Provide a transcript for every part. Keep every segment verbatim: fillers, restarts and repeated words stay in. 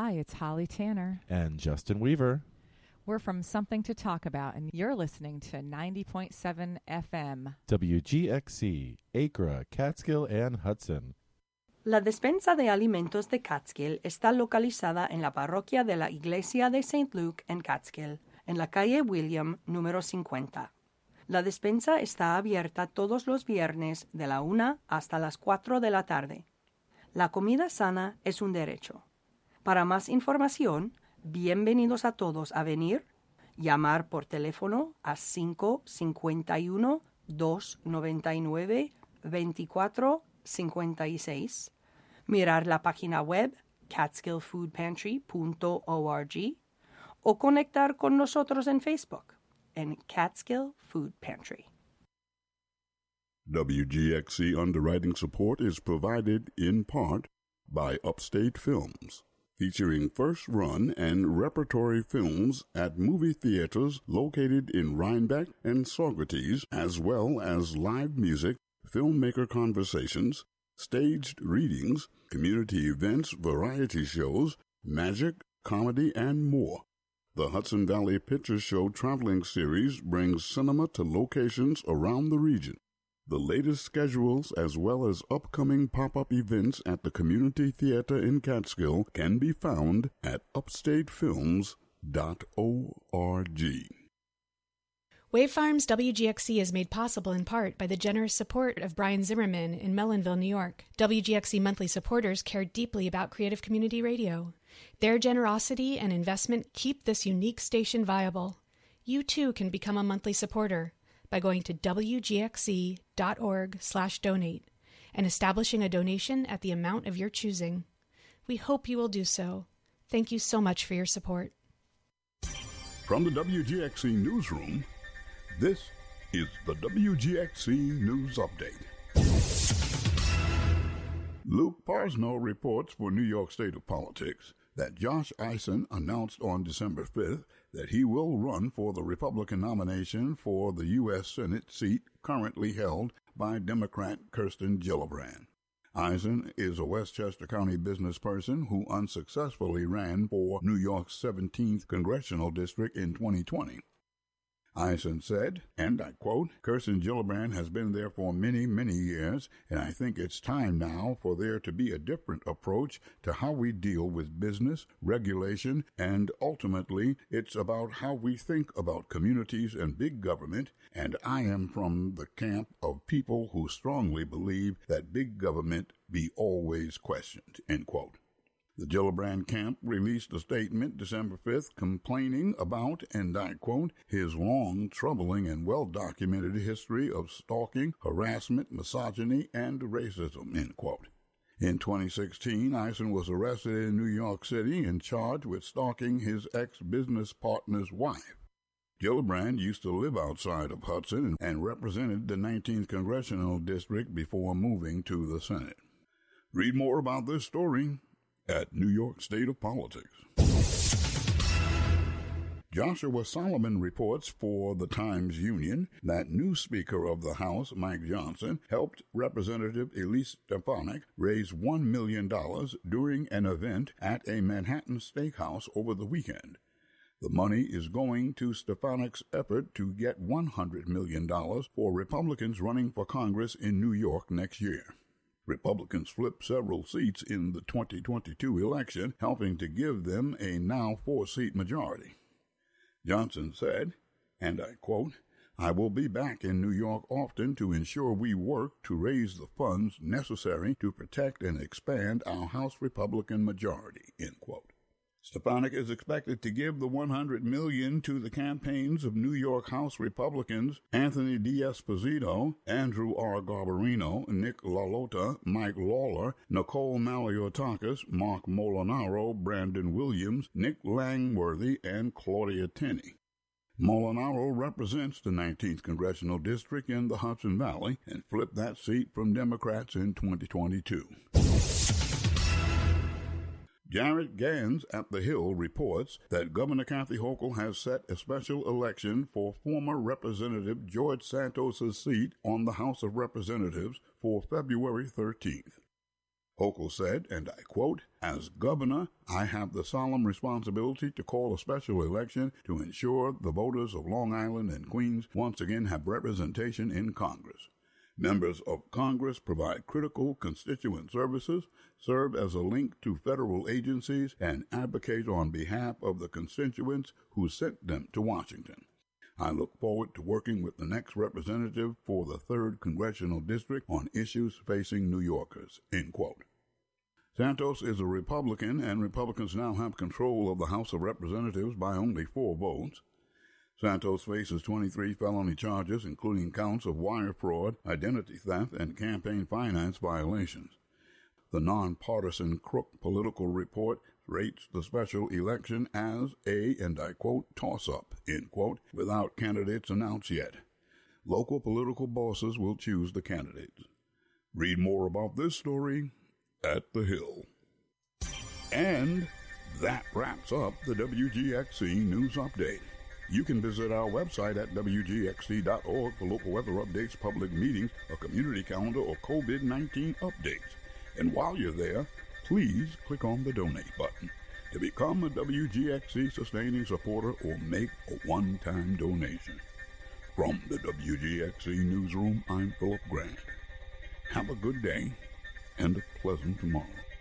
Hi, it's Holly Tanner. And Justin Weaver. We're from Something to Talk About, and you're listening to ninety point seven F M. W G X C, Acra, Catskill, and Hudson. La despensa de alimentos de Catskill está localizada en la parroquia de la Iglesia de Saint Luke en Catskill, en la calle William, número cincuenta. La despensa está abierta todos los viernes de la una hasta las cuatro de la tarde. La comida sana es un derecho. Para más información, bienvenidos a todos a venir, llamar por teléfono a cinco cinco uno, dos nueve nueve, dos cuatro cinco seis, mirar la página web catskill food pantry punto org o conectar con nosotros en Facebook en Catskill Food Pantry. W G X C underwriting support is provided in part by Upstate Films, featuring first-run and repertory films at movie theaters located in Rhinebeck and Saugerties, as well as live music, filmmaker conversations, staged readings, community events, variety shows, magic, comedy, and more. The Hudson Valley Picture Show traveling series brings cinema to locations around the region. The latest schedules as well as upcoming pop-up events at the Community Theater in Catskill can be found at upstate films dot org. Wave Farms W G X C is made possible in part by the generous support of Brian Zimmerman in Mellonville, New York. W G X C monthly supporters care deeply about creative community radio. Their generosity and investment keep this unique station viable. You too can become a monthly supporter by going to w g x c dot org slash donate and establishing a donation at the amount of your choosing. We hope you will do so. Thank you so much for your support. From the W G X C Newsroom, this is the W G X C News Update. Luke Parsnow reports for New York State of Politics that Josh Eisen announced on December fifth that he will run for the Republican nomination for the U S Senate seat currently held by Democrat Kirsten Gillibrand. Eisen is a Westchester County business person who unsuccessfully ran for New York's seventeenth Congressional District in twenty twenty. Eisen said, and I quote, "Kirsten Gillibrand has been there for many, many years, and I think it's time now for there to be a different approach to how we deal with business, regulation, and ultimately it's about how we think about communities and big government, and I am from the camp of people who strongly believe that big government be always questioned," end quote. The Gillibrand camp released a statement December fifth complaining about, and I quote, his long, troubling, and well-documented history of stalking, harassment, misogyny, and racism, end quote. In twenty sixteen, Eisen was arrested in New York City and charged with stalking his ex-business partner's wife. Gillibrand used to live outside of Hudson and represented the nineteenth Congressional District before moving to the Senate. Read more about this story at New York State of Politics. Joshua Solomon reports for the Times-Union that new Speaker of the House, Mike Johnson, helped Representative Elise Stefanik raise one million dollars during an event at a Manhattan steakhouse over the weekend. The money is going to Stefanik's effort to get one hundred million dollars for Republicans running for Congress in New York next year. Republicans flipped several seats in the twenty twenty-two election, helping to give them a now four-seat majority. Johnson said, and I quote, "I will be back in New York often to ensure we work to raise the funds necessary to protect and expand our House Republican majority," end quote. Stefanik is expected to give the one hundred million dollars to the campaigns of New York House Republicans Anthony D'Esposito, Andrew R. Garbarino, Nick LaLota, Mike Lawler, Nicole Maliotakis, Mark Molinaro, Brandon Williams, Nick Langworthy, and Claudia Tenney. Molinaro represents the nineteenth Congressional District in the Hudson Valley and flipped that seat from Democrats in twenty twenty-two. Jared Gans at The Hill reports that Governor Kathy Hochul has set a special election for former Representative George Santos' seat on the House of Representatives for February thirteenth. Hochul said, and I quote, "As governor, I have the solemn responsibility to call a special election to ensure the voters of Long Island and Queens once again have representation in Congress. Members of Congress provide critical constituent services, serve as a link to federal agencies, and advocate on behalf of the constituents who sent them to Washington. I look forward to working with the next representative for the third Congressional District on issues facing New Yorkers." End quote. Santos is a Republican, and Republicans now have control of the House of Representatives by only four votes. Santos faces twenty-three felony charges, including counts of wire fraud, identity theft, and campaign finance violations. The nonpartisan Crook Political Report rates the special election as a, and I quote, "toss-up," end quote, without candidates announced yet. Local political bosses will choose the candidates. Read more about this story at The Hill. And that wraps up the W G X C News Update. You can visit our website at W G X C dot org for local weather updates, public meetings, a community calendar, or COVID nineteen updates. And while you're there, please click on the donate button to become a W G X C sustaining supporter or make a one-time donation. From the W G X C Newsroom, I'm Philip Grant. Have a good day and a pleasant tomorrow.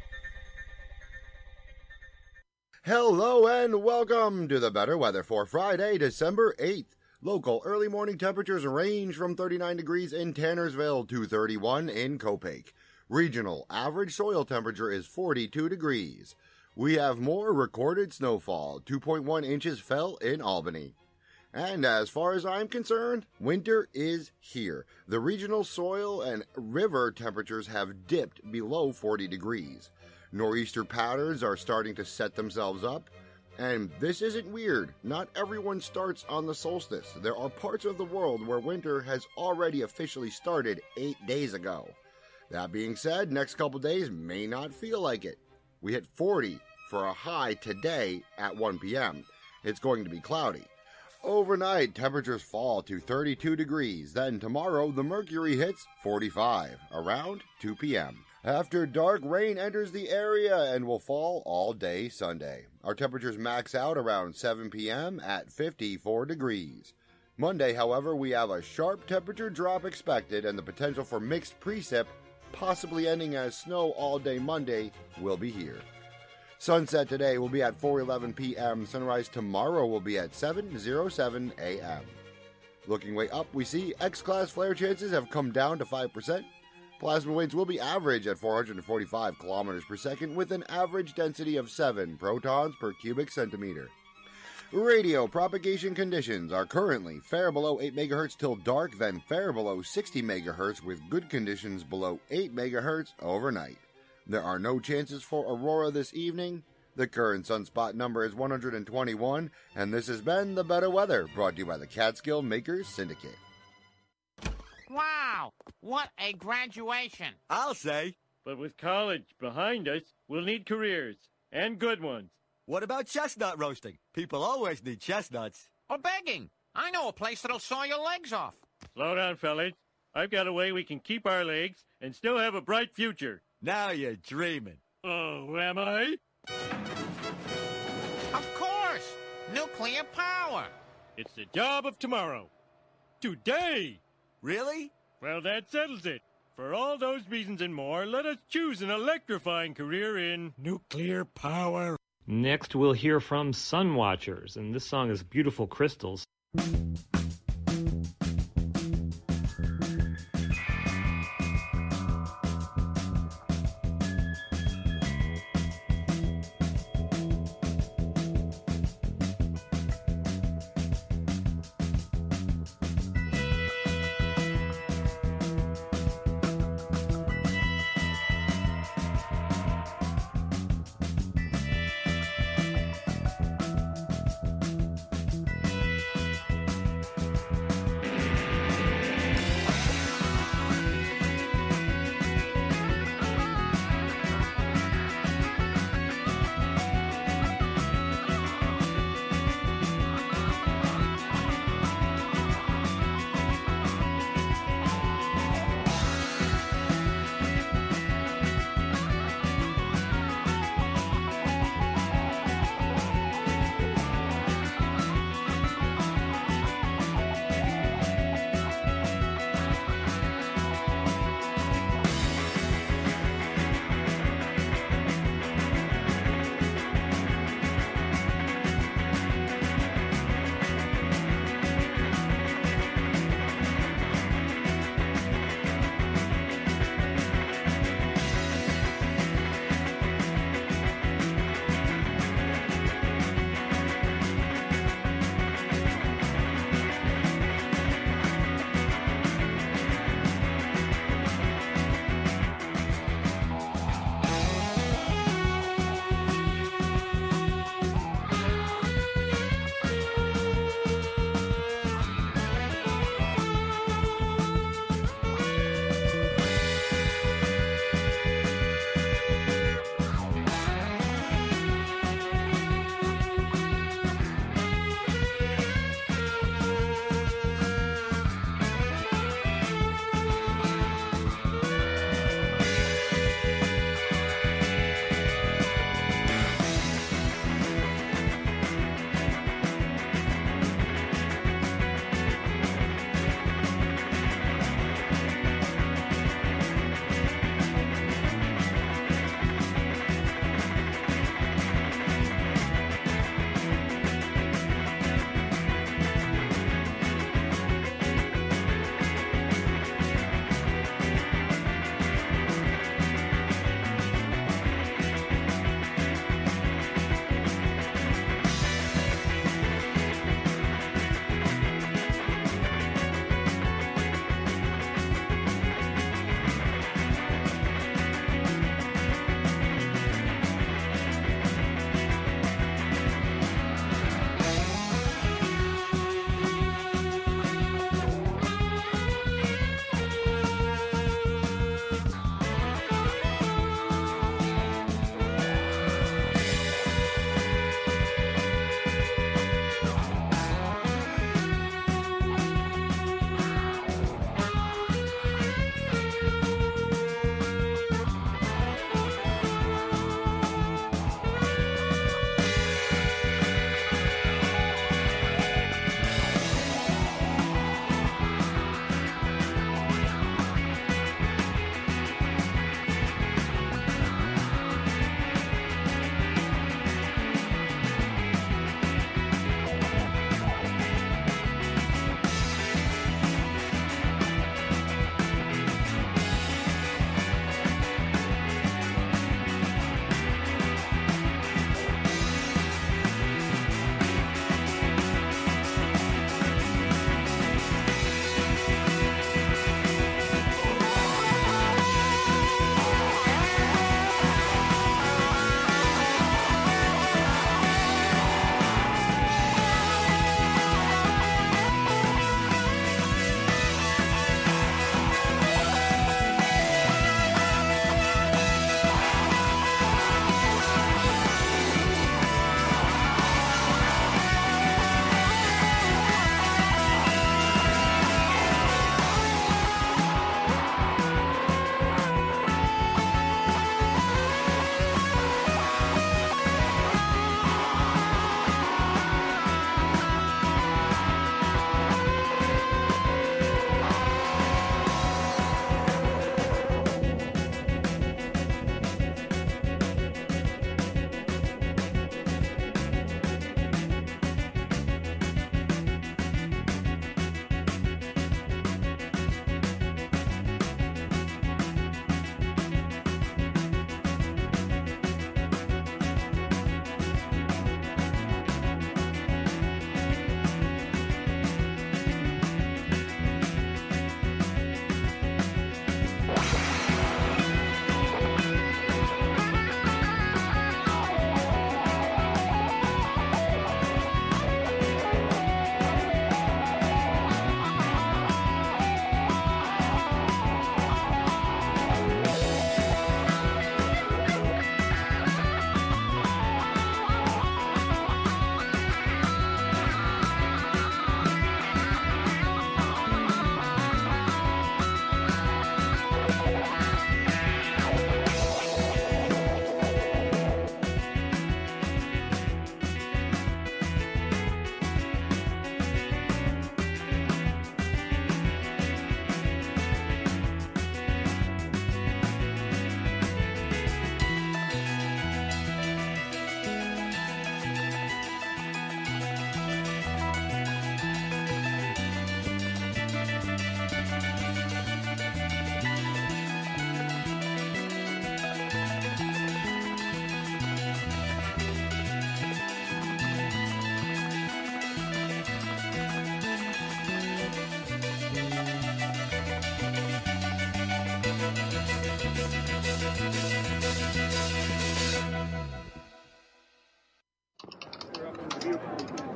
Hello and welcome to the Better Weather for Friday, December eighth. Local early morning temperatures range from thirty-nine degrees in Tannersville to thirty-one in Copake. Regional average soil temperature is forty-two degrees. We have more recorded snowfall. two point one inches fell in Albany. And as far as I'm concerned, winter is here. The regional soil and river temperatures have dipped below forty degrees. Nor'easter patterns are starting to set themselves up. And this isn't weird. Not everyone starts on the solstice. There are parts of the world where winter has already officially started eight days ago. That being said, next couple days may not feel like it. We hit forty for a high today at one p.m. It's going to be cloudy. Overnight, temperatures fall to thirty-two degrees. Then tomorrow, the mercury hits forty-five around two p.m. After dark, rain enters the area and will fall all day Sunday. Our temperatures max out around seven p.m. at fifty-four degrees. Monday, however, we have a sharp temperature drop expected, and the potential for mixed precip, possibly ending as snow all day Monday, will be here. Sunset today will be at four eleven p.m. Sunrise tomorrow will be at seven oh seven a.m. Looking way up, we see X-class flare chances have come down to five percent. Plasma winds will be average at four hundred forty-five kilometers per second with an average density of seven protons per cubic centimeter. Radio propagation conditions are currently fair below eight megahertz till dark, then fair below sixty megahertz with good conditions below eight megahertz overnight. There are no chances for aurora this evening. The current sunspot number is one hundred twenty-one, and this has been The Better Weather, brought to you by the Catskill Makers Syndicate. Wow, what a graduation. I'll say. But with college behind us, we'll need careers, and good ones. What about chestnut roasting? People always need chestnuts. Or begging. I know a place that'll saw your legs off. Slow down, fellas. I've got a way we can keep our legs and still have a bright future. Now you're dreaming. Oh, am I? Of course. Nuclear power. It's the job of tomorrow. Today. Really? Well, that settles it. For all those reasons and more, let us choose an electrifying career in nuclear power. Next, we'll hear from Sun Watchers, and this song is Beautiful Crystals.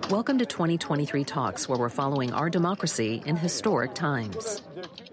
Welcome to twenty twenty-three Talks, where we're following our democracy in historic times.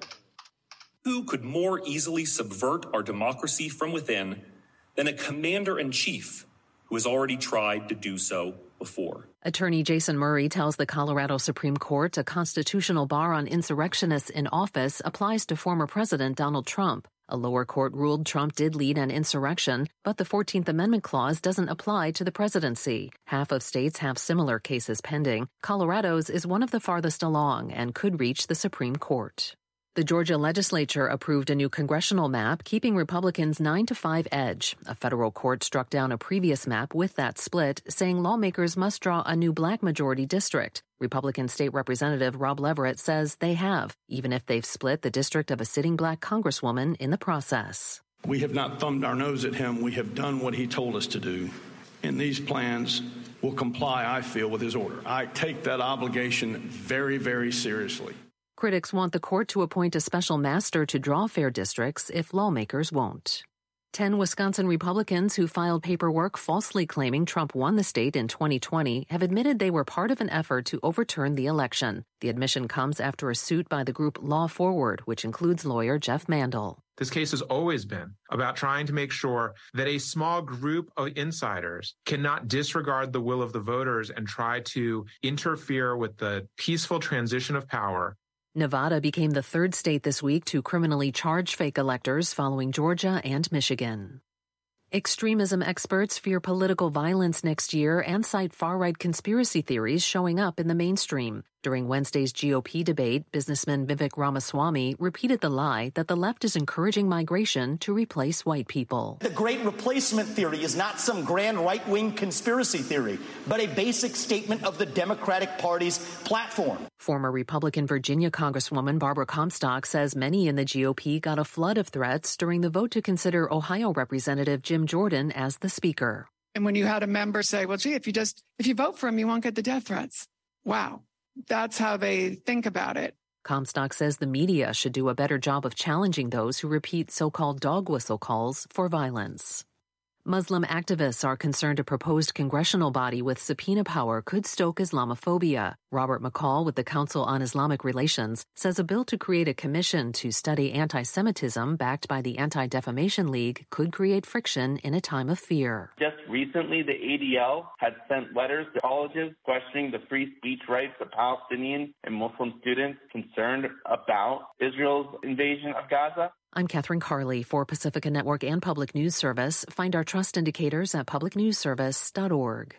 Who could more easily subvert our democracy from within than a commander-in-chief who has already tried to do so before? Attorney Jason Murray tells the Colorado Supreme Court a constitutional bar on insurrectionists in office applies to former President Donald Trump. A lower court ruled Trump did lead an insurrection, but the fourteenth Amendment clause doesn't apply to the presidency. Half of states have similar cases pending. Colorado's is one of the farthest along and could reach the Supreme Court. The Georgia legislature approved a new congressional map, keeping Republicans' nine to five edge. A federal court struck down a previous map with that split, saying lawmakers must draw a new black majority district. Republican State Representative Rob Leverett says they have, even if they've split the district of a sitting black congresswoman in the process. We have not thumbed our nose at him. We have done what he told us to do. And these plans will comply, I feel, with his order. I take that obligation very, very seriously. Critics want the court to appoint a special master to draw fair districts if lawmakers won't. Ten Wisconsin Republicans who filed paperwork falsely claiming Trump won the state in twenty twenty have admitted they were part of an effort to overturn the election. The admission comes after a suit by the group Law Forward, which includes lawyer Jeff Mandel. This case has always been about trying to make sure that a small group of insiders cannot disregard the will of the voters and try to interfere with the peaceful transition of power. Nevada became the third state this week to criminally charge fake electors, following Georgia and Michigan. Extremism experts fear political violence next year and cite far-right conspiracy theories showing up in the mainstream. During Wednesday's G O P debate, businessman Vivek Ramaswamy repeated the lie that the left is encouraging migration to replace white people. The Great Replacement theory is not some grand right-wing conspiracy theory, but a basic statement of the Democratic Party's platform. Former Republican Virginia Congresswoman Barbara Comstock says many in the G O P got a flood of threats during the vote to consider Ohio Representative Jim Jordan as the speaker. And when you had a member say, well, gee, if you just, if you vote for him, you won't get the death threats. Wow. That's how they think about it. Comstock says the media should do a better job of challenging those who repeat so-called dog whistle calls for violence. Muslim activists are concerned a proposed congressional body with subpoena power could stoke Islamophobia. Robert McCall with the Council on Islamic Relations says a bill to create a commission to study anti-Semitism backed by the Anti-Defamation League could create friction in a time of fear. Just recently, the A D L had sent letters to colleges questioning the free speech rights of Palestinian and Muslim students concerned about Israel's invasion of Gaza. I'm Catherine Carley for Pacifica Network and Public News Service. Find our trust indicators at public news service dot org.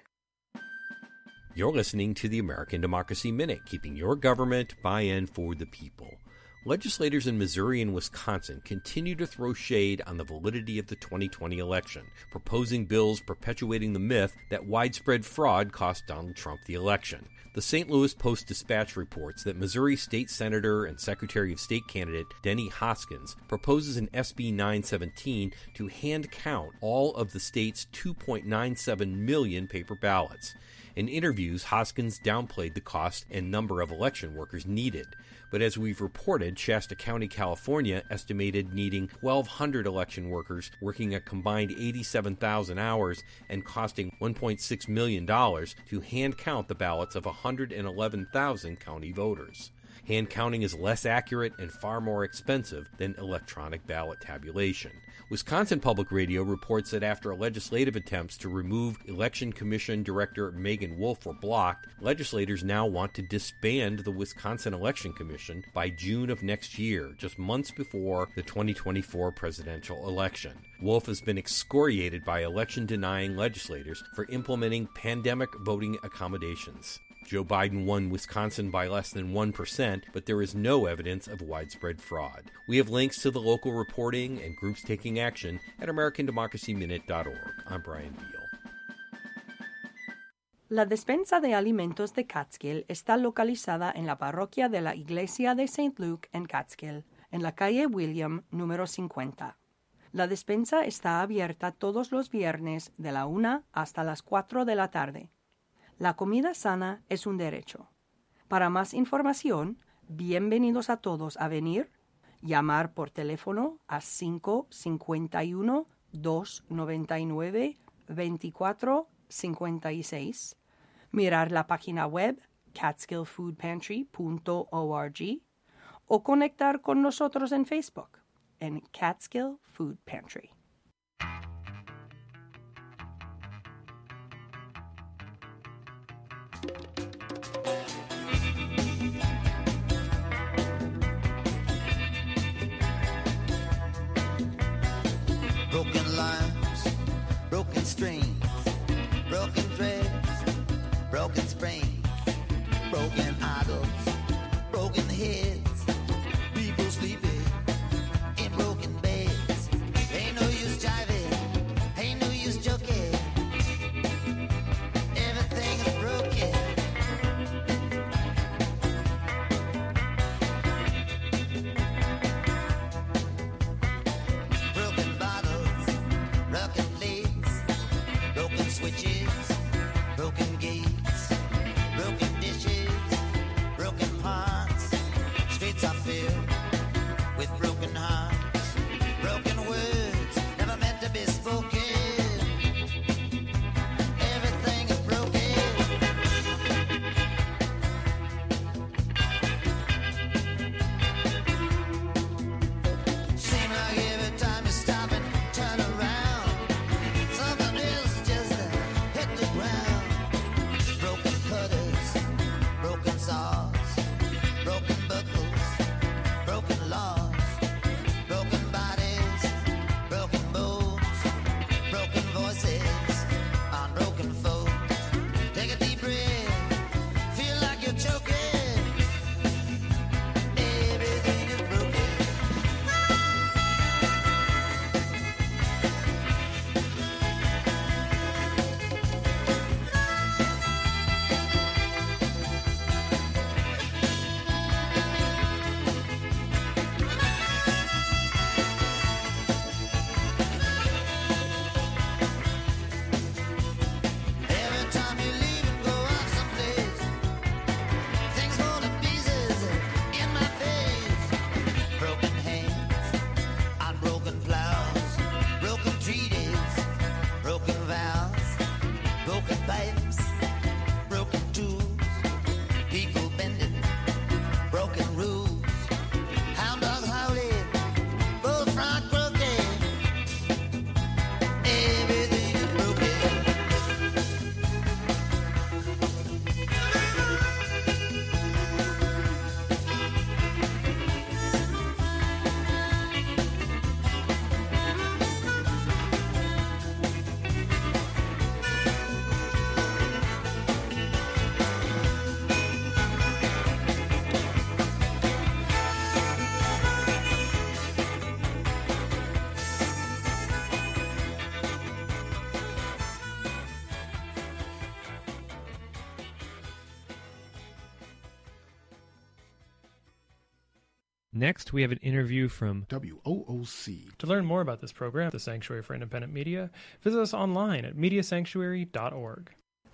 You're listening to the American Democracy Minute, keeping your government by and for the people. Legislators in Missouri and Wisconsin continue to throw shade on the validity of the twenty twenty election, proposing bills perpetuating the myth that widespread fraud cost Donald Trump the election. The Saint Louis Post-Dispatch reports that Missouri State Senator and Secretary of State candidate Denny Hoskins proposes an S B nine seventeen to hand count all of the state's two point nine seven million paper ballots. In interviews, Hoskins downplayed the cost and number of election workers needed. But as we've reported, Shasta County, California estimated needing twelve hundred election workers working a combined eighty-seven thousand hours and costing one point six million dollars to hand count the ballots of one hundred eleven thousand county voters. Hand counting is less accurate and far more expensive than electronic ballot tabulation. Wisconsin Public Radio reports that after legislative attempts to remove Election Commission Director Megan Wolf were blocked, legislators now want to disband the Wisconsin Election Commission by June of next year, just months before the twenty twenty-four presidential election. Wolf has been excoriated by election-denying legislators for implementing pandemic voting accommodations. Joe Biden won Wisconsin by less than one percent, but there is no evidence of widespread fraud. We have links to the local reporting and groups taking action at american democracy minute dot org. I'm Brian Beal. La despensa de alimentos de Catskill está localizada en la parroquia de la Iglesia de Saint Luke en Catskill, en la calle William número cincuenta. La despensa está abierta todos los viernes de la una hasta las cuatro de la tarde. La comida sana es un derecho. Para más información, bienvenidos a todos a venir, llamar por teléfono a cinco cinco uno, dos nueve nueve, dos cuatro cinco seis, mirar la página web catskill food pantry punto org o conectar con nosotros en Facebook en Catskill Food Pantry. Broken lines, broken strings, broken threads, broken springs, broken idols, broken heads, people sleeping in broken beds. Ain't no use jiving, ain't no use joking. Everything is broken. Broken bottles, broken plates, broken switches, broken gates, broken dishes, broken pots. Streets are filled with broken hearts, broken words never meant to be spoken. Everything is broken. Seem like every time you stop and turn around, something else just hit the ground. Broken cutters, broken saws, broken buckles, broken laws, broken bodies, broken bones, broken voices on broken phones. Take a deep breath, feel like you're choking. Everything is broken. Every time you leave and go off someplace, things fall to pieces in my face. Broken hands on broken plows, broken treaties, broken vows, broken pipes, broken tools, people bending, broken rules, hound dogs howling, bullfrog croaking. Everything is broken. Next, we have an interview from W O O C. To learn more about this program, the Sanctuary for Independent Media, visit us online at media sanctuary dot org.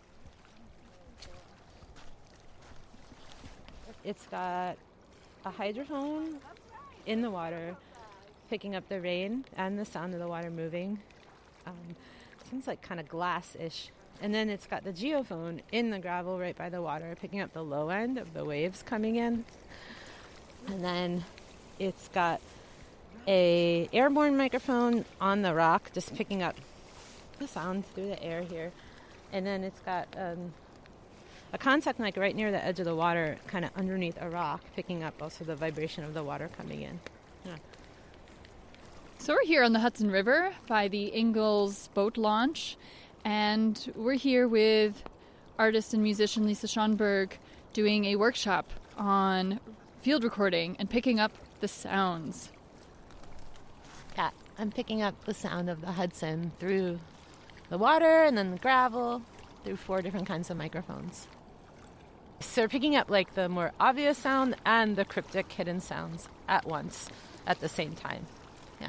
It's got a hydrophone in the water, picking up the rain and the sound of the water moving. Um, sounds like kind of glass-ish. And then it's got the geophone in the gravel right by the water, picking up the low end of the waves coming in. And then it's got a airborne microphone on the rock, just picking up the sound through the air here. And then it's got um, a contact mic right near the edge of the water, kind of underneath a rock, picking up also the vibration of the water coming in. Yeah. So we're here on the Hudson River by the Ingalls boat launch, and we're here with artist and musician Lisa Schonberg doing a workshop on field recording and picking up the sounds. Yeah, I'm picking up the sound of the Hudson through the water and then the gravel through four different kinds of microphones. So we're picking up like the more obvious sound and the cryptic hidden sounds at once, at the same time. Yeah.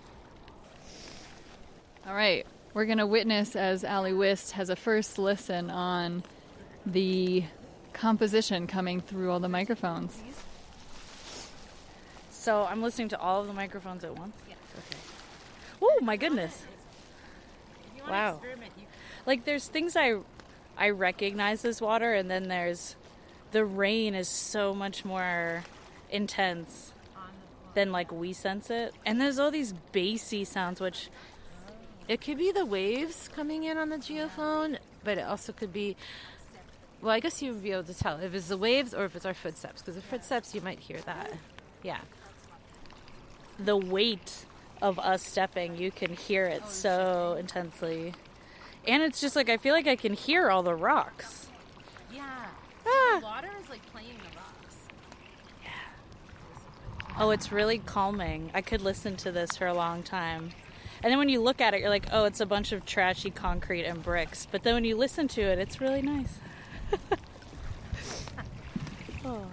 All right, we're going to witness as Allie Wist has a first listen on the composition coming through all the microphones. So I'm listening to all of the microphones at once? Yeah. Okay. Oh, my goodness. Wow. Like, there's things I I recognize this water, and then there's the rain is so much more intense than like we sense it. And there's all these bassy sounds, which it could be the waves coming in on the geophone, but it also could be, well, I guess you would be able to tell if it's the waves or if it's our footsteps, because the footsteps, you might hear that. Yeah. The weight of us stepping, you can hear it so intensely. And it's just like, I feel like I can hear all the rocks. Yeah. Ah. The water is like playing the rocks. Oh, it's really calming. I could listen to this for a long time. And then when you look at it, you're like, oh, it's a bunch of trashy concrete and bricks. But then when you listen to it, it's really nice. Oh.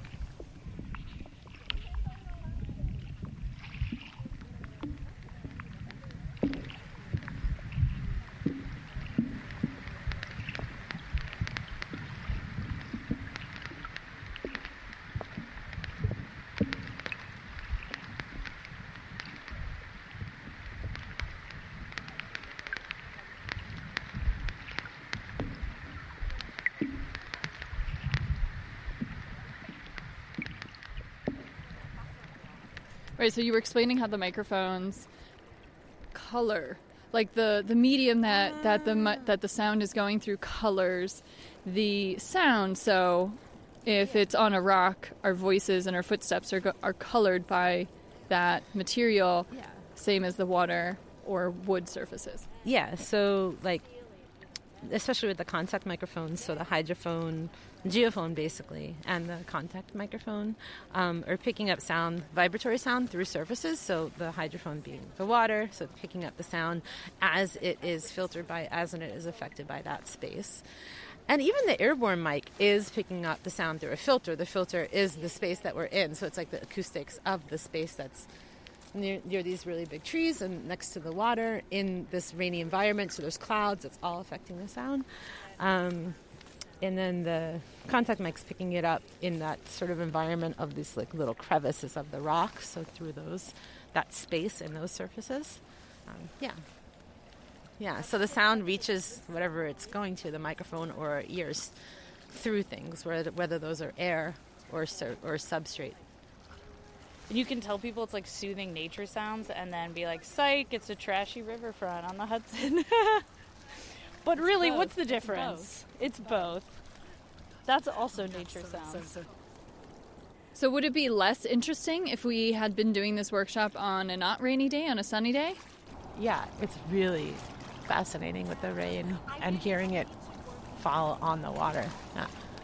Right, so you were explaining how the microphones color, like the, the medium that, that the mi- that the sound is going through colors the sound. So if it's on a rock, our voices and our footsteps are go- are colored by that material, Yeah. same as the water or wood surfaces. Yeah, so like, especially with the contact microphones, so the hydrophone, geophone basically, and the contact microphone um, are picking up sound, vibratory sound through surfaces, so the hydrophone being the water, so picking up the sound as it is filtered by, as it is affected by that space. And even the airborne mic is picking up the sound through a filter. The filter is the space that we're in, so it's like the acoustics of the space that's near, near these really big trees and next to the water in this rainy environment, so there's clouds, it's all affecting the sound. Um, and then the contact mic's picking it up in that sort of environment of these like little crevices of the rock, so through those, that space and those surfaces. Um, yeah. Yeah, so the sound reaches whatever it's going to, the microphone or our ears, through things, whether, whether those are air or sur- or substrate. And you can tell people it's like soothing nature sounds and then be like, psych, it's a trashy riverfront on the Hudson. But really, both. what's the It's difference? It's both. That's also nature sounds. So would it be less interesting if we had been doing this workshop on a not rainy day, on a sunny day? Yeah, it's really fascinating with the rain and hearing it fall on the water. Yeah.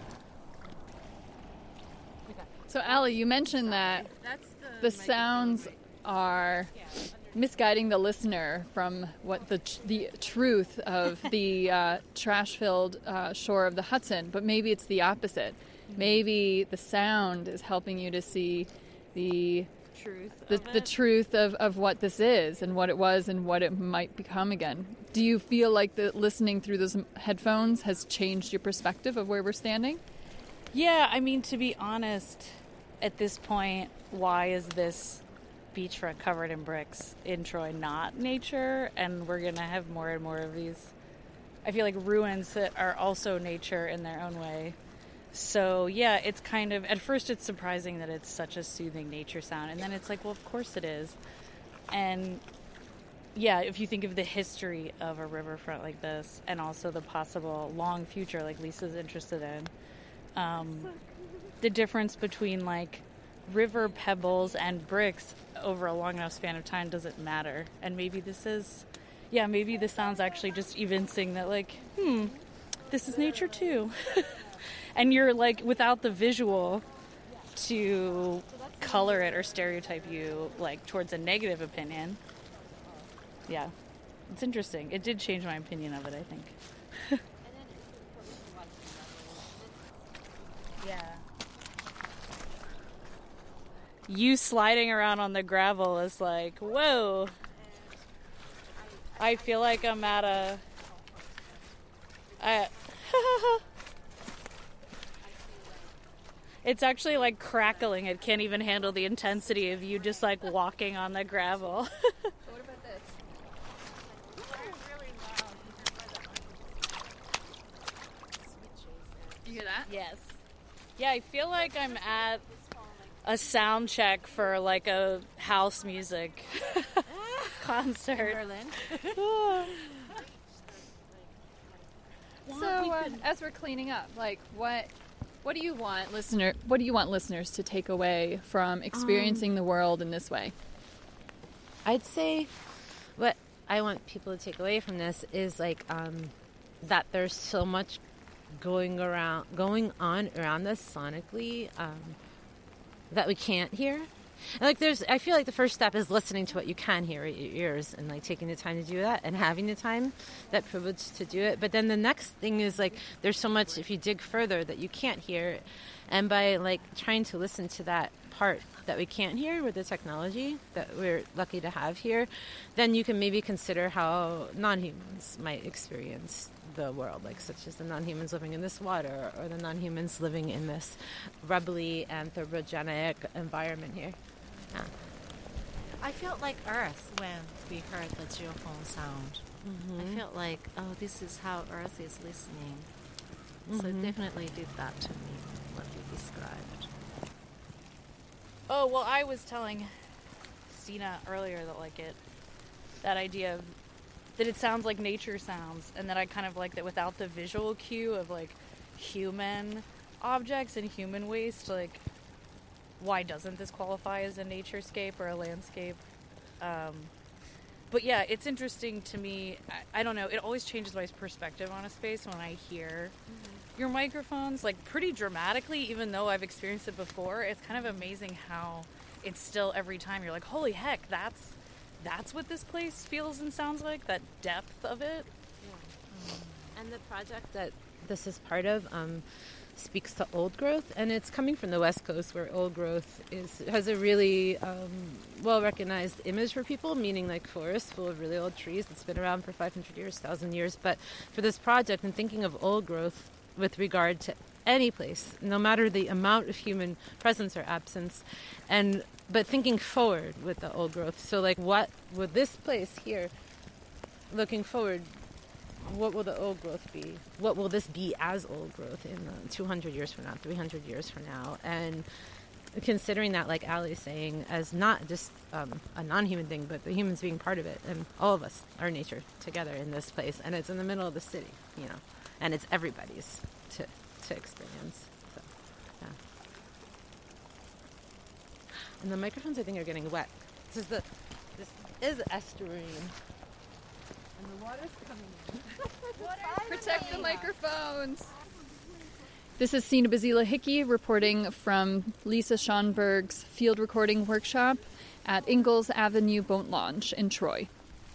So, Allie, you mentioned that the sounds are misguiding the listener from what the tr- the truth of the uh, trash-filled uh, shore of the Hudson, but maybe it's the opposite. Maybe the sound is helping you to see the truth the, of the it. truth of, of what this is and what it was and what it might become again. Do you feel like the listening through those headphones has changed your perspective of where we're standing? Yeah, I mean, to be honest, at this point, why is this beachfront covered in bricks in Troy not nature? And we're going to have more and more of these, I feel like, ruins that are also nature in their own way. So, yeah, it's kind of, at first it's surprising that it's such a soothing nature sound. And then it's like, well, of course it is. And, yeah, if you think of the history of a riverfront like this and also the possible long future like Lisa's interested in, um, the difference between, like, river pebbles and bricks over a long enough span of time doesn't matter. And maybe this is, yeah, maybe this sounds actually just evincing that, like, hmm, this is nature too. And you're, like, without the visual to color it or stereotype you, like, towards a negative opinion. Yeah, it's interesting. It did change my opinion of it, I think. Yeah. You sliding around on the gravel is like, whoa. I feel like I'm at a... I, it's actually like crackling. It can't even handle the intensity of you just like walking on the gravel. What about this? Yes. Yeah, I feel like I'm at a sound check for like a house music concert. Berlin. So, uh, as we're cleaning up, like, what, what do you want listener? What do you want listeners to take away from experiencing Um, the world in this way? I'd say what I want people to take away from this is like um, that there's so much going around, going on around us sonically um, that we can't hear. And like there's, I feel like the first step is listening to what you can hear with your ears and like taking the time to do that and having the time, that privilege to do it. But then the next thing is like there's so much if you dig further that you can't hear, and by like trying to listen to that part that we can't hear with the technology that we're lucky to have here, then you can maybe consider how non-humans might experience the world, like such as the non-humans living in this water or the non-humans living in this rubbly anthropogenic environment here. Yeah. I felt like Earth when we heard the geophone sound. Mhm. I felt like, oh, this is how Earth is listening. So it Mhm. definitely did that to me, what you described. Oh, well, I was telling Sina earlier that like it, that idea of that it sounds like nature sounds, and that I kind of like that without the visual cue of like human objects and human waste, like why doesn't this qualify as a naturescape or a landscape? Um, but yeah, it's interesting to me. I, I don't know. It always changes my perspective on a space when I hear mm-hmm. your microphones, like pretty dramatically, even though I've experienced it before. It's kind of amazing how it's still every time you're like, holy heck, that's that's what this place feels and sounds like, that depth of it. Yeah. Um, and the project that this is part of um, speaks to old growth, and it's coming from the West Coast where old growth is has a really um, well-recognized image for people, meaning like forests full of really old trees that's been around for five hundred years, one thousand years. But for this project and thinking of old growth with regard to any place, no matter the amount of human presence or absence, and but thinking forward with the old growth. So like what would this place here, looking forward, what will the old growth be? What will this be as old growth in uh, two hundred years from now, three hundred years from now? And considering that, like Allie's saying, as not just um, a non-human thing, but the humans being part of it, and all of us are nature together in this place, and it's in the middle of the city, you know, and it's everybody's to to experience. So, yeah. And the microphones, I think, are getting wet. This is the this is estuarine. And the water's coming in. Protect the microphones. This is Sina Bazila Hickey reporting from Lisa Schonberg's field recording workshop at Ingalls Avenue Boat Launch in Troy.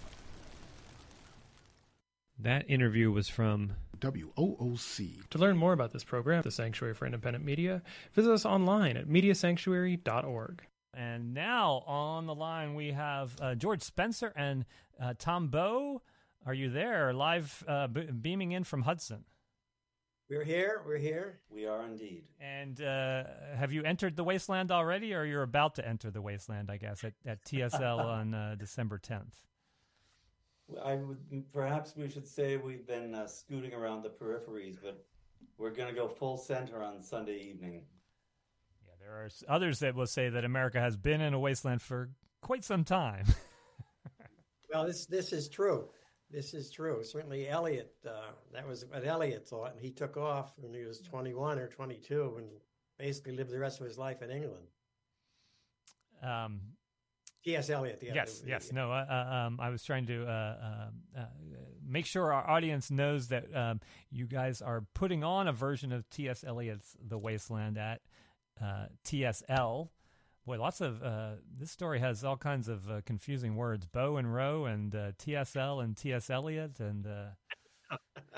That interview was from W O O C. To learn more about this program, the Sanctuary for Independent Media, visit us online at media sanctuary dot org. And now on the line we have uh, George Spencer and uh, Tom Bowe. Are you there? Live uh, b- beaming in from Hudson. We're here. We're here. We are indeed. And uh, have you entered the wasteland already, or you're about to enter the wasteland, I guess, at, at T S L on uh, December tenth? I would, perhaps we should say we've been uh, scooting around the peripheries, but we're going to go full center on Sunday evening. Yeah, there are others that will say that America has been in a wasteland for quite some time. Well, this this is true. This is true. Certainly, Elliot. Uh, that was what Elliot thought, and he took off when he was twenty-one or twenty-two, and basically lived the rest of his life in England. Um. T S. Eliot. Yeah, yes, the, yes. the, No, uh, um, I was trying to uh, uh, uh, make sure our audience knows that um, you guys are putting on a version of T S. Eliot's The Wasteland at uh, T S L. Boy, lots of uh, this story has all kinds of uh, confusing words: Bow and Row, and uh, T S L and T S. Eliot, and uh,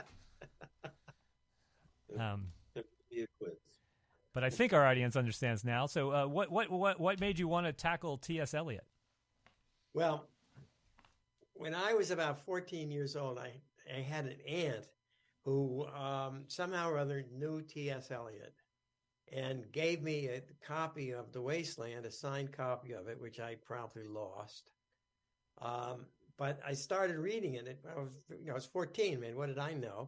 um, be a quiz. But I think our audience understands now. So, uh, what what what what made you want to tackle T S. Eliot? Well, when I was about fourteen years old, I, I had an aunt who um, somehow or other knew T S. Eliot and gave me a copy of The Wasteland, a signed copy of it, which I promptly lost. Um, but I started reading it. I was, you know, I was fourteen, man. What did I know?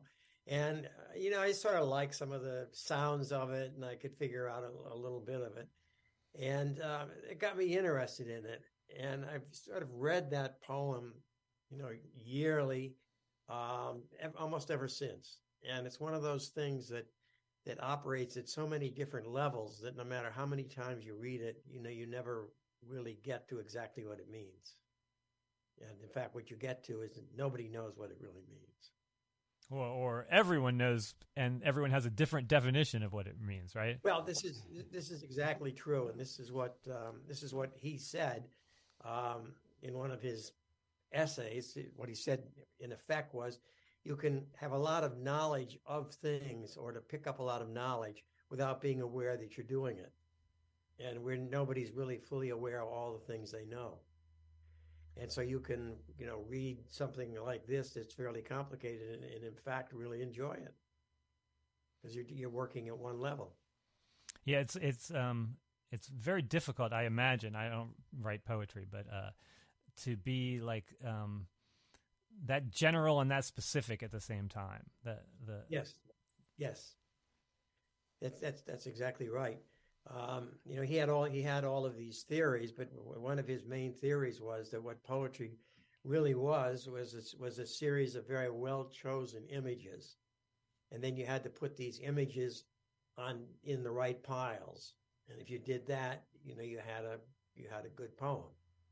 And, uh, you know, I sort of like some of the sounds of it, and I could figure out a, a little bit of it. And uh, it got me interested in it. And I've sort of read that poem, you know, yearly, um, ev- almost ever since. And it's one of those things that that operates at so many different levels that no matter how many times you read it, you know, you never really get to exactly what it means. And in fact, what you get to is that nobody knows what it really means. Or, or everyone knows, and everyone has a different definition of what it means, right? Well, this is this is exactly true, and this is what um, this is what he said um, in one of his essays. What he said, in effect, was you can have a lot of knowledge of things, or to pick up a lot of knowledge without being aware that you're doing it, and where nobody's really fully aware of all the things they know. And so you can, you know, read something like this that's fairly complicated and, and in fact, really enjoy it because you're you're working at one level. Yeah, it's it's um it's very difficult. I imagine I don't write poetry, but uh, to be like um that general and that specific at the same time. The the yes, yes, that's that's that's exactly right. Um, you know, he had all he had all of these theories, but one of his main theories was that what poetry really was was a, was a series of very well chosen images, and then you had to put these images on in the right piles. And if you did that, you know, you had a you had a good poem.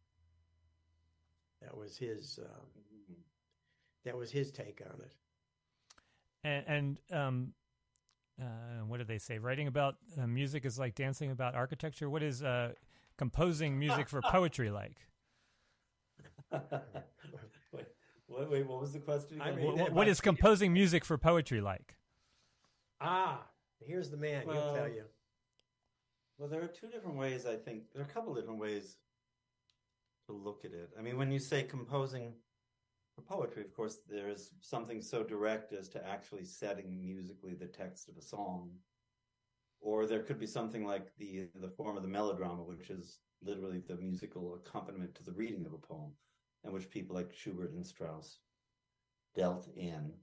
That was his um, that was his take on it. And, and um. Uh, what do they say? Writing about uh, music is like dancing about architecture. What is uh, composing music for poetry like? wait, wait, wait, what was the question again? I mean, what, what is composing music for poetry like? Ah, here's the man. Well, He'll tell you. Well, there are two different ways, I think. There are a couple different ways to look at it. I mean, when you say composing for poetry, of course, there is something so direct as to actually setting musically the text of a song. Or there could be something like the the form of the melodrama, which is literally the musical accompaniment to the reading of a poem, and which people like Schubert and Strauss dealt in.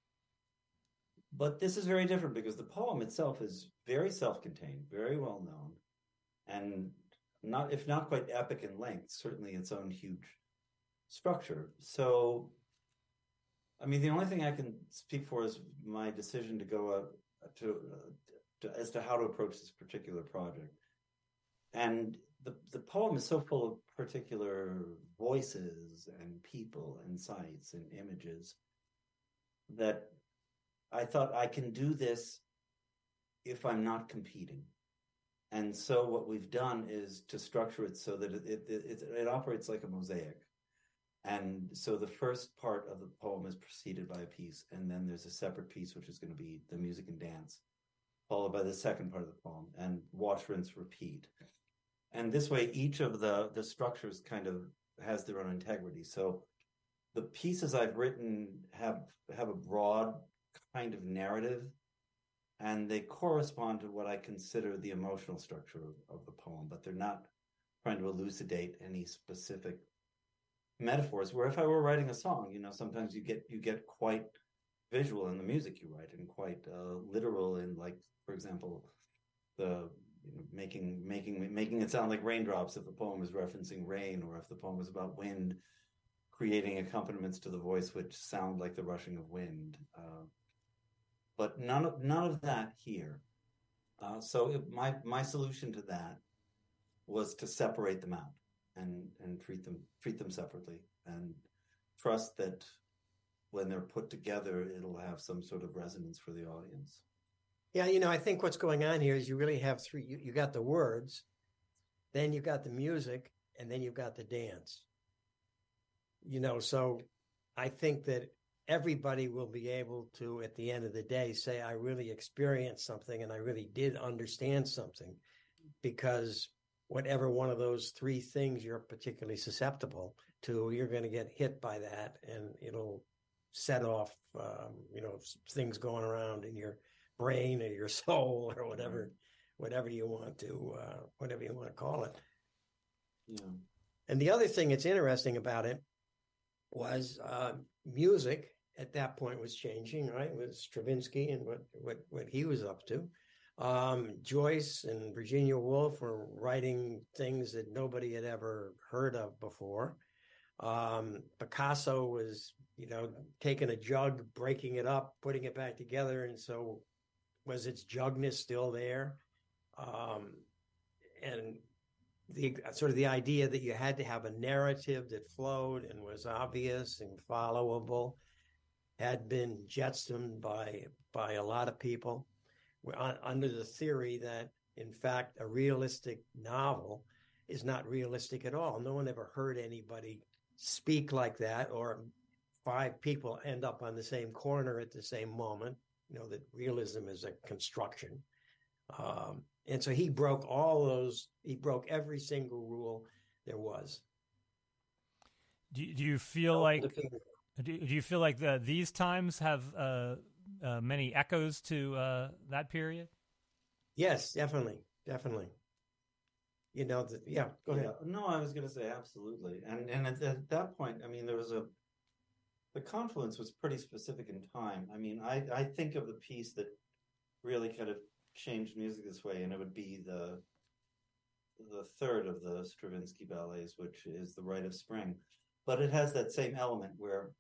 But this is very different because the poem itself is very self-contained, very well known, and not, if not quite epic in length, certainly its own huge structure. So, I mean, the only thing I can speak for is my decision to go uh, to, uh, to as to how to approach this particular project. And the the poem is so full of particular voices and people and sights and images that I thought I can do this if I'm not competing. And so what we've done is to structure it so that it it, it, it operates like a mosaic. And so the first part of the poem is preceded by a piece, and then there's a separate piece, which is going to be the music and dance, followed by the second part of the poem, and watch, rinse, repeat. And this way, each of the, the structures kind of has their own integrity. So the pieces I've written have have a broad kind of narrative, and they correspond to what I consider the emotional structure of, of the poem, but they're not trying to elucidate any specific metaphors. Where if I were writing a song, you know, sometimes you get you get quite visual in the music you write, and quite uh, literal in, like, for example, the you know, making making making it sound like raindrops if the poem is referencing rain, or if the poem is about wind, creating accompaniments to the voice which sound like the rushing of wind. Uh, but none of none of that here. Uh, so it, my my solution to that was to separate them out and and treat them treat them separately, and trust that when they're put together, it'll have some sort of resonance for the audience. Yeah, you know, I think what's going on here is you really have three. You, you got the words, then you've got the music, and then you've got the dance. You know, so I think that everybody will be able to, at the end of the day, say, I really experienced something and I really did understand something, because whatever one of those three things you're particularly susceptible to, you're going to get hit by that, and it'll set off, um, you know, things going around in your brain or your soul or whatever, whatever you want to, uh, whatever you want to call it. Yeah. And the other thing that's interesting about it was uh, music at that point was changing, right? With Stravinsky and what what what he was up to. Um, Joyce and Virginia Woolf were writing things that nobody had ever heard of before. Um, Picasso was, you know, taking a jug, breaking it up, putting it back together, and so was its jugness still there? Um, and the sort of the idea that you had to have a narrative that flowed and was obvious and followable had been jettisoned by by a lot of people. We're on, under the theory that, in fact, a realistic novel is not realistic at all. No one ever heard anybody speak like that, or five people end up on the same corner at the same moment. You know, that realism is a construction. Um, and so he broke all those, he broke every single rule there was. Do, do you feel No, like, the- do, do you feel like the, these times have uh, uh, many echoes to uh, that period? Yes, definitely, definitely. You know, the, yeah, go ahead. Yeah, no, I was going to say absolutely. And and at, at that point, I mean, there was a, the confluence was pretty specific in time. I mean, I, I think of the piece that really kind of changed music this way, and it would be the the third of the Stravinsky ballets, which is The Rite of Spring. But it has that same element where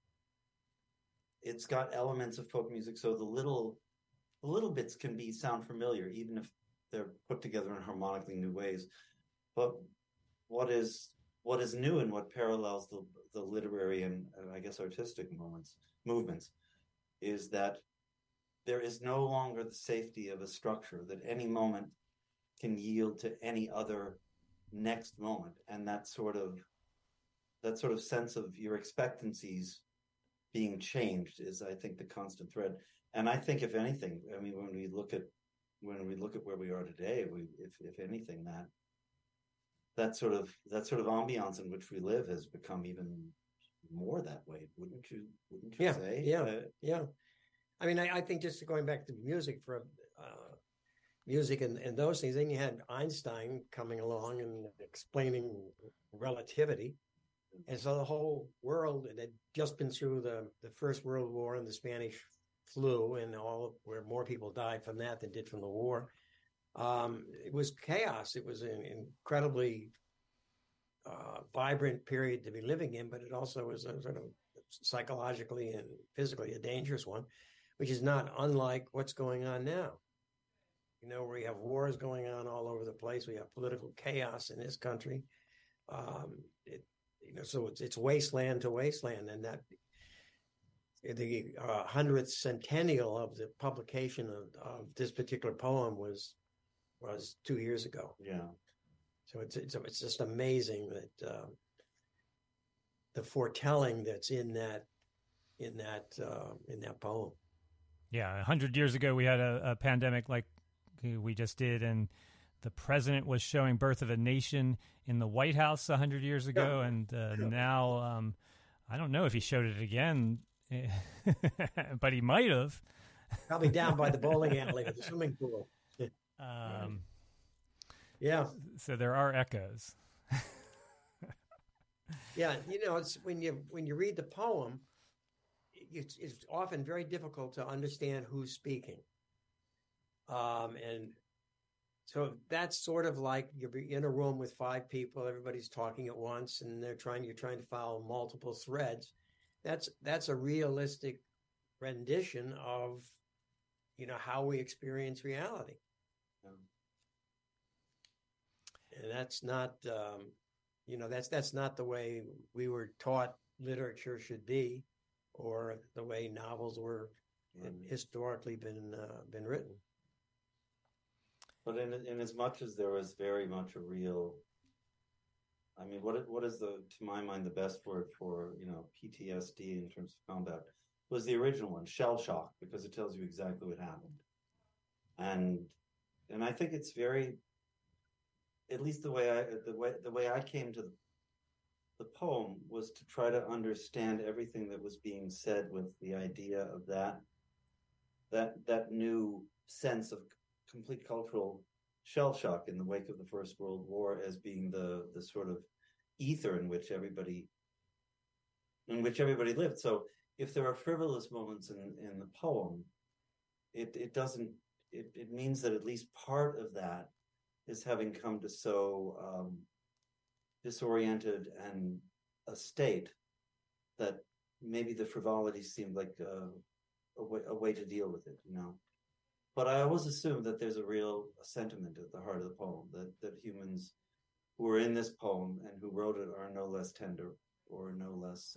it's got elements of folk music, so the little the little bits can be sound familiar, even if they're put together in harmonically new ways. But what is what is new and what parallels the the literary and uh, I guess artistic moments movements is that there is no longer the safety of a structure that any moment can yield to any other next moment, and that sort of that sort of sense of your expectancies being changed is, I think, the constant thread. And I think, if anything, I mean, when we look at when we look at where we are today, we, if if anything, that that sort of that sort of ambiance in which we live has become even more that way, wouldn't you? Wouldn't you Yeah, say? yeah, Uh, yeah. I mean, I, I think just going back to music for uh, music and, and those things, then you had Einstein coming along and explaining relativity. And so the whole world, it had just been through the, the First World War and the Spanish flu, and all where more people died from that than did from the war. Um, it was chaos. It was an incredibly uh, vibrant period to be living in, but it also was a sort of psychologically and physically a dangerous one, which is not unlike what's going on now. You know, where you have wars going on all over the place. We have political chaos in this country. Um, it, you know, so it's, it's wasteland to wasteland, and that the uh, hundredth centennial of the publication of, of this particular poem was was two years ago. Yeah. So it's it's it's just amazing that uh, the foretelling that's in that in that uh, in that poem. Yeah, a hundred years ago we had a, a pandemic like we just did, and the president was showing Birth of a Nation in the White House a hundred years ago, Yeah. and uh, Yeah. now um, I don't know if he showed it again, but he might have. Probably down by the bowling alley or the swimming pool. Um, yeah. So there are echoes. Yeah, you know, it's when you when you read the poem, it's, it's often very difficult to understand who's speaking. Um, and so that's sort of like you're in a room with five people, everybody's talking at once, and they're trying you're trying to follow multiple threads. That's that's a realistic rendition of, you know, how we experience reality. And that's not, um, you know, that's that's not the way we were taught literature should be, or the way novels were historically been uh, been written. But in in as much as there was very much a real, I mean, what what is the to my mind the best word for, you know, P T S D in terms of combat was the original one, shell shock, because it tells you exactly what happened, and and I think it's very, at least the way I the way the way I came to the, the poem was to try to understand everything that was being said with the idea of that that that new sense of complete cultural shell shock in the wake of the First World War as being the the sort of ether in which everybody in which everybody lived. So if there are frivolous moments in, in the poem, it, it doesn't, it, it means that at least part of that is having come to so um, disoriented and a state that maybe the frivolity seemed like a, a, way, a way to deal with it, you know. But I always assume that there's a real sentiment at the heart of the poem, that, that humans who are in this poem and who wrote it are no less tender or no less,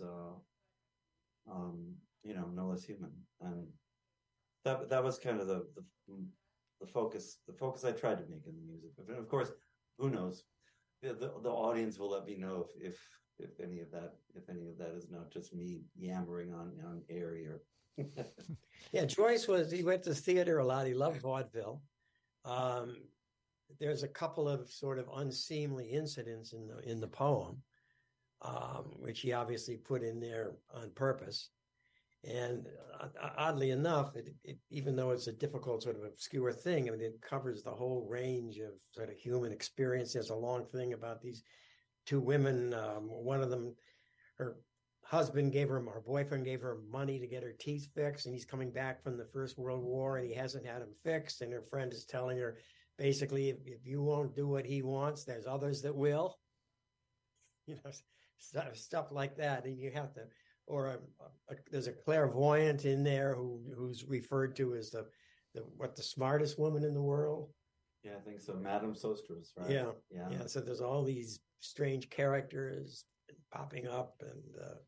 uh, um, you know, no less human. And that that was kind of the, the the focus, the focus I tried to make in the music. And of course, who knows? The, the, the audience will let me know if, if if any of that if any of that is not just me yammering on on air here. Yeah, Joyce was, he went to theater a lot. He loved vaudeville. Um, there's a couple of sort of unseemly incidents in the in the poem, um, which he obviously put in there on purpose. And uh, oddly enough, it, it, even though it's a difficult sort of obscure thing, I mean, it covers the whole range of sort of human experience. There's a long thing about these two women. Um, one of them, her husband gave her, her boyfriend gave her money to get her teeth fixed, and he's coming back from the First World War, and he hasn't had them fixed. And her friend is telling her, basically, if, if you won't do what he wants, there's others that will. You know, stuff, stuff like that. And you have to, or a, a, there's a clairvoyant in there who who's referred to as the, the what the smartest woman in the world. Yeah, I think so. Madame Sostres, right? Yeah, yeah. yeah. So there's all these strange characters popping up, and uh,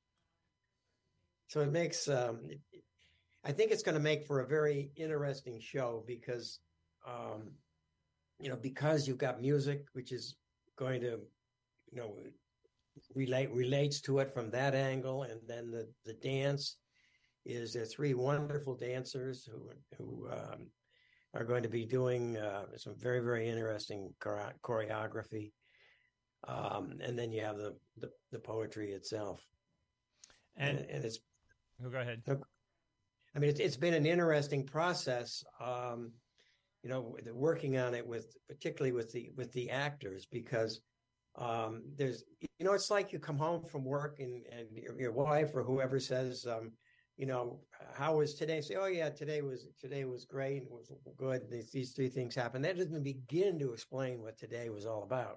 so it makes. Um, it, I think it's going to make for a very interesting show because, um, you know, because you've got music, which is going to, you know, relate relates to it from that angle, and then the the dance is there three wonderful dancers who who um, are going to be doing uh, some very very interesting chore- choreography, um, and then you have the the, the poetry itself, and, and, and it's. Oh, go ahead. I mean, it's it's been an interesting process, um, you know, working on it with particularly with the with the actors because. Um, there's, you know, it's like you come home from work and, and your, your wife or whoever says, um, you know, how was today? Say, oh yeah, today was, today was great. It was good. These, these three things happened. That doesn't begin to explain what today was all about.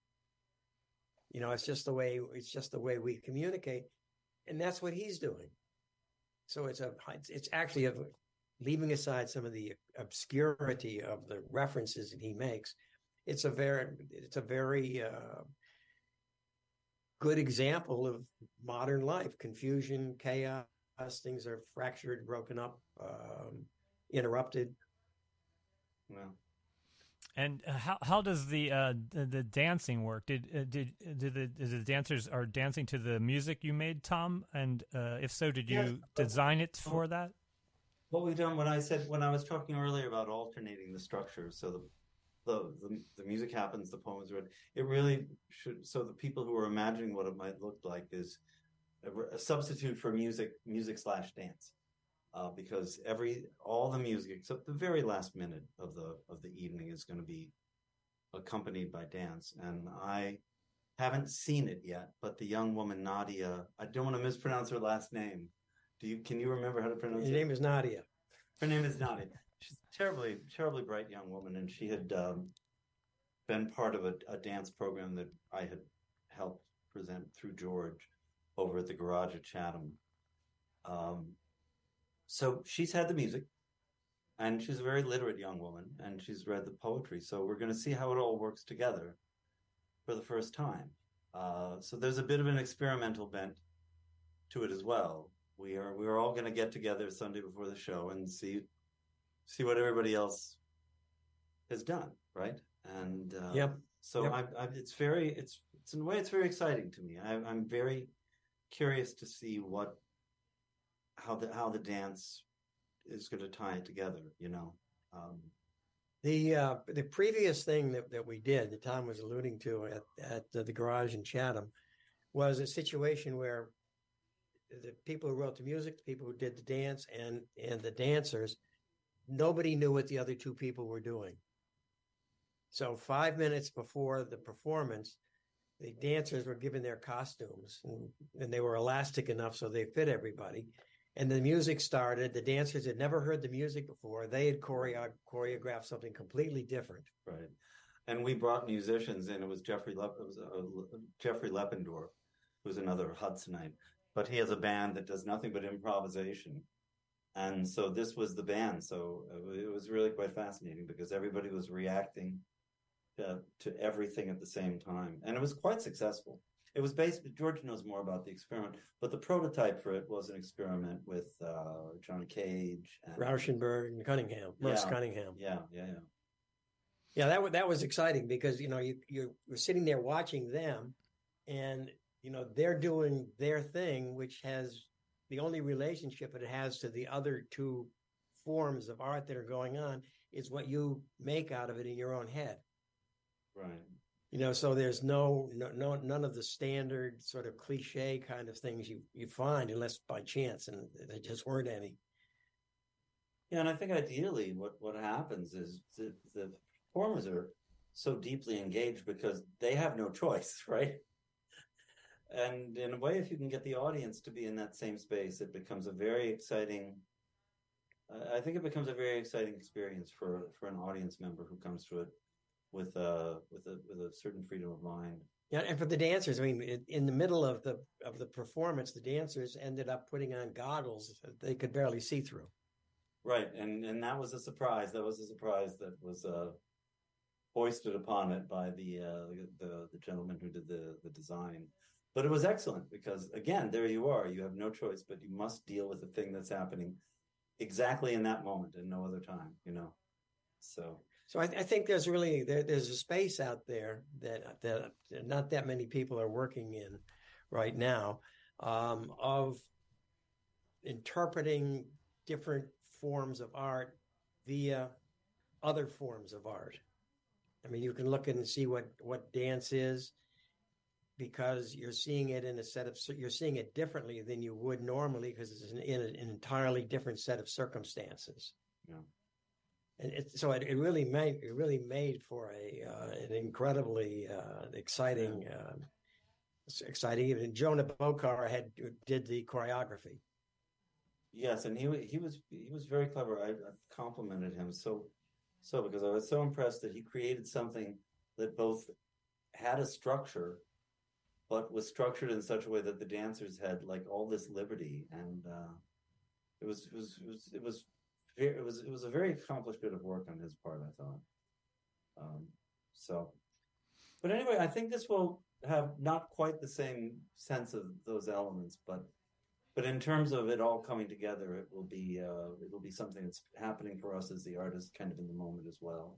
You know, it's just the way, it's just the way we communicate. And that's what he's doing. So it's a, it's, it's actually a, leaving aside some of the obscurity of the references that he makes. It's a very, it's a very uh, good example of modern life: confusion, chaos. Things are fractured, broken up, um, interrupted. Well, and uh, how how does the uh, the, the dancing work? Did uh, did did the, did the dancers are dancing to the music you made, Tom? And uh, if so, did you yes. design it for that? What we've done when I said when I was talking earlier about alternating the structure, so the. The, the the music happens, the poem is read. It really should. So the people who are imagining what it might look like is a, a substitute for music, music slash dance, uh, because every all the music except the very last minute of the of the evening is going to be accompanied by dance. And I haven't seen it yet, but the young woman Nadia, I don't want to mispronounce her last name. Do you? Can you remember how to pronounce Her it? name is Nadia. Her name is Nadia. She's a terribly, terribly bright young woman, and she had um, been part of a, a dance program that I had helped present through George over at the Garage at Chatham. Um, so she's had the music, and she's a very literate young woman, and she's read the poetry. So we're going to see how it all works together for the first time. Uh, so there's a bit of an experimental bent to it as well. We are we are all going to get together Sunday before the show and see. see what everybody else has done, right? And uh, yep. so yep. I, I, it's very, it's, it's in a way, it's very exciting to me. I, I'm very curious to see what, how the how the dance is going to tie it together. You know, um, the uh, the previous thing that, that we did, that Tom was alluding to at at the, the Garage in Chatham, was a situation where the people who wrote the music, the people who did the dance, and and the dancers. Nobody knew what the other two people were doing. So five minutes before the performance, the dancers were given their costumes, and, and they were elastic enough so they fit everybody. And the music started. The dancers had never heard the music before. They had choreo- choreographed something completely different. Right. And we brought musicians in. It was Jeffrey Le- it was, uh, Jeffrey Leppendorf, who's another Hudsonite. But he has a band that does nothing but improvisation. And so this was the band. So it was really quite fascinating because everybody was reacting uh, to everything at the same time. And it was quite successful. It was based, George knows more about the experiment, but the prototype for it was an experiment with uh, John Cage. And Rauschenberg and Cunningham, Merce yeah, Cunningham. Yeah, yeah, yeah. Yeah, that, w- that was exciting because, you know, you, you're, you're sitting there watching them and, you know, they're doing their thing, which has the only relationship it has to the other two forms of art that are going on is what you make out of it in your own head. Right. You know, so there's no, no, no, none of the standard sort of cliche kind of things you, you find unless by chance, and there just weren't any. Yeah, and I think ideally what, what happens is the, the performers are so deeply engaged because they have no choice, right? And in a way, if you can get the audience to be in that same space, it becomes a very exciting, uh, I think it becomes a very exciting experience for, for an audience member who comes to it with a with a with a certain freedom of mind. Yeah, and for the dancers, I mean, in the middle of the of the performance, the dancers ended up putting on goggles that they could barely see through. Right, and and that was a surprise. That was a surprise that was uh, foisted upon it by the uh, the the gentleman who did the the design. But it was excellent because again, there you are. You have no choice, but you must deal with the thing that's happening exactly in that moment and no other time. You know, so. So I, I think there's really there, there's a space out there that that not that many people are working in right now um, of interpreting different forms of art via other forms of art. I mean, you can look and see what what dance is because you're seeing it in a set of you're seeing it differently than you would normally because it's in, in an entirely different set of circumstances. Yeah. And it, so it, it really made it really made for a uh, an incredibly uh, exciting uh, exciting even Jonah Bokar had did the choreography. Yes, and he he was he was very clever. I, I complimented him so so because I was so impressed that he created something that both had a structure, but was structured in such a way that the dancers had like all this liberty, and uh, it was it was it was it was. It was it was a very accomplished bit of work on his part, I thought. Um, so, but anyway, I think this will have not quite the same sense of those elements, but but in terms of it all coming together, it will be uh, it will be something that's happening for us as the artists, kind of in the moment as well.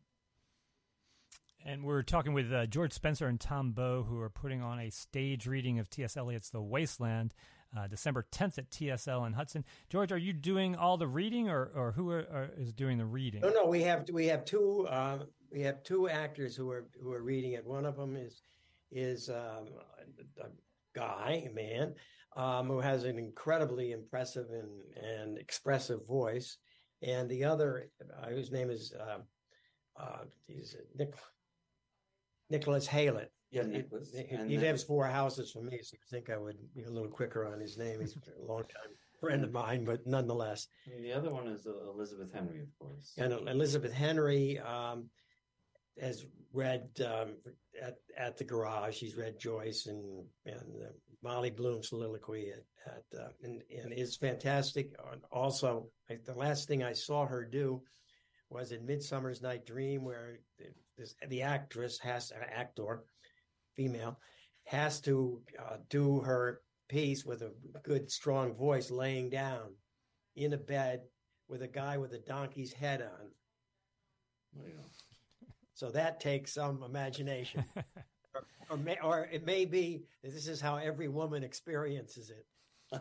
And we're talking with uh, George Spencer and Tom Bow, who are putting on a stage reading of T S. Eliot's The Wasteland, uh, December tenth at T S L in Hudson. George, are you doing all the reading, or, or who are, are, is doing the reading? No, no, we have we have two uh, we have two actors who are who are reading it. One of them is is um, a guy, a man, um, who has an incredibly impressive and and expressive voice, and the other, uh, whose name is uh, uh, he's Nick. Nicholas Haylett. Yeah, Nicholas. He, he, And he then- lives four houses from me, so I think I would be a little quicker on his name. He's a long-time friend of mine, but nonetheless. And the other one is uh, Elizabeth Henry, of course. And Elizabeth Henry um, has read um, at at the Garage. She's read Joyce and and uh, Molly Bloom's soliloquy at, at uh, and and is fantastic. Also, like, the last thing I saw her do was in Midsummer's Night Dream, where this, the actress has an actor, female, has to uh, do her piece with a good, strong voice, laying down in a bed with a guy with a donkey's head on. Yeah. So that takes some imagination. or, or, may, or it may be that this is how every woman experiences it.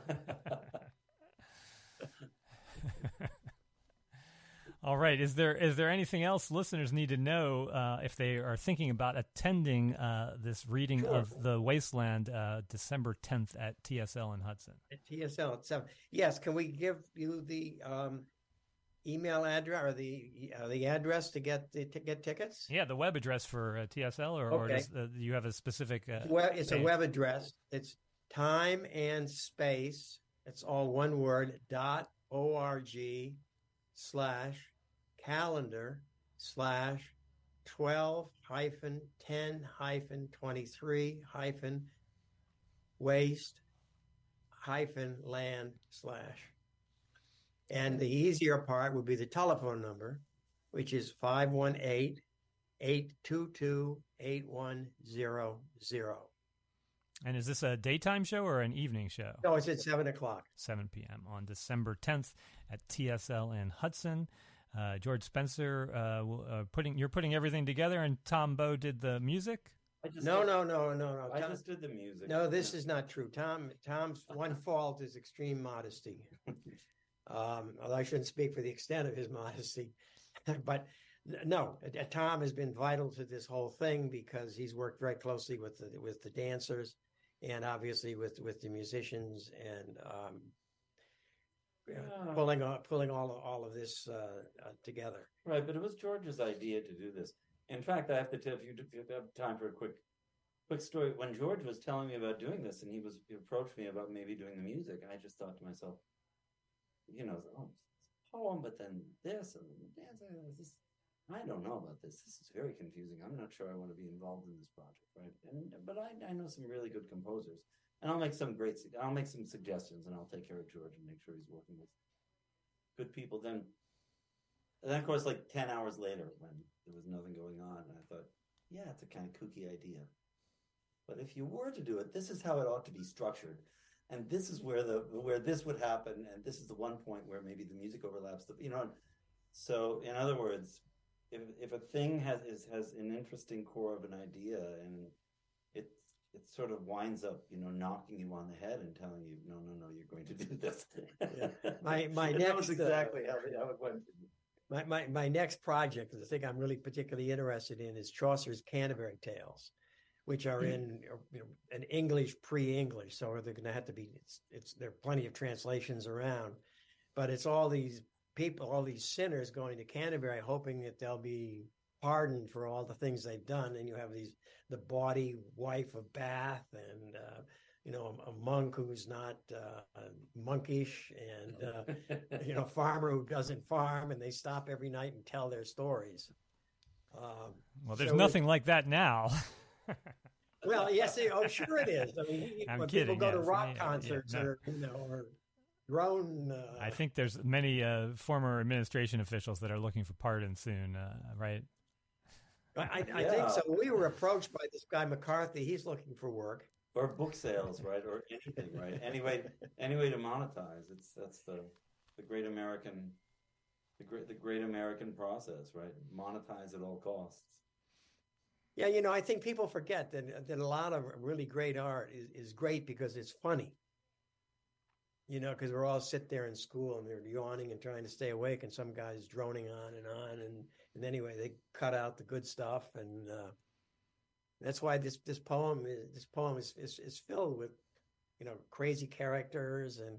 All right. Is there is there anything else listeners need to know uh, if they are thinking about attending uh, this reading Sure. of The Wasteland uh, December tenth at T S L in Hudson? At T S L at seven. Yes, can we give you the um, email address or the uh, the address to get the to get tickets? Yeah, the web address for uh, T S L, or, or Okay. does, uh, you have a specific? Uh, Well, it's a page? web address. It's time and space it's all one word, dot O-R-G slash calendar slash twelve hyphen ten hyphen twenty-three hyphen waste hyphen land slash. And the easier part would be the telephone number, which is five one eight, eight two two, eight one zero zero. And is this a daytime show or an evening show? No, it's at seven o'clock. seven p.m. on December tenth at T S L in Hudson. Uh, George Spencer, uh, will, uh, putting you're putting everything together, and Tom Bow did the music? I just No, did- no, no, no, no. I Tom- just did the music. No, this is not true. Tom, Tom's one fault is extreme modesty. Um, although I shouldn't speak for the extent of his modesty, but no, uh, Tom has been vital to this whole thing because he's worked very closely with the with the dancers, and obviously with with the musicians, and um, uh, Yeah. pulling all, pulling all of, all of this uh, uh, together. Right, but it was George's idea to do this. In fact, I have to tell if you, if you have time for a quick quick story. When George was telling me about doing this, and he was he approached me about maybe doing the music, I just thought to myself, you know, oh, poem, but then this and dancing. This, I don't know about this. This is very confusing. I'm not sure I want to be involved in this project, right? And but I, I know some really good composers, and I'll make some great. I'll make some suggestions, and I'll take care of George and make sure he's working with good people. Then, and then of course, like ten hours later, when there was nothing going on, and I thought, yeah, it's a kind of kooky idea. But if you were to do it, this is how it ought to be structured. And this is where the where this would happen, and this is the one point where maybe the music overlaps. The, you know, so in other words, if if a thing has is, has an interesting core of an idea, and it it sort of winds up, you know, knocking you on the head and telling you, no, no, no, you're going to do this. Yeah. My my And next that was exactly uh, how, it- how it went. My, my my next project, the thing I'm really particularly interested in, is Chaucer's Canterbury Tales, which are in you know, an English pre-English, so they're going to have to be. It's, it's there are plenty of translations around, but it's all these people, all these sinners going to Canterbury, hoping that they'll be pardoned for all the things they've done. And you have these the bawdy wife of Bath, and uh, you know a, a monk who's not uh, monkish, and uh, you know farmer who doesn't farm, and they stop every night and tell their stories. Um, Well, there's so nothing like that now. Well, yes, it- oh, sure it is. I mean, I'm when kidding, people go to yes. rock Yeah, yeah, concerts no. or you know, or drone. Uh, I think there's many uh, former administration officials that are looking for pardon soon, uh, right? I, I, I Yeah. think so. We were approached by this guy McCarthy. He's looking for work. Or book sales, right? Or anything, right? Anyway, any way to monetize. It's that's the the great American, the great the great American process, right? Monetize at all costs. Yeah, you know, I think people forget that that a lot of really great art is, is great because it's funny. You know, because we're all sit there in school and they're yawning and trying to stay awake, and some guy's droning on and on, and and anyway, they cut out the good stuff, and uh, that's why this this poem is this poem is, is is filled with, you know, crazy characters and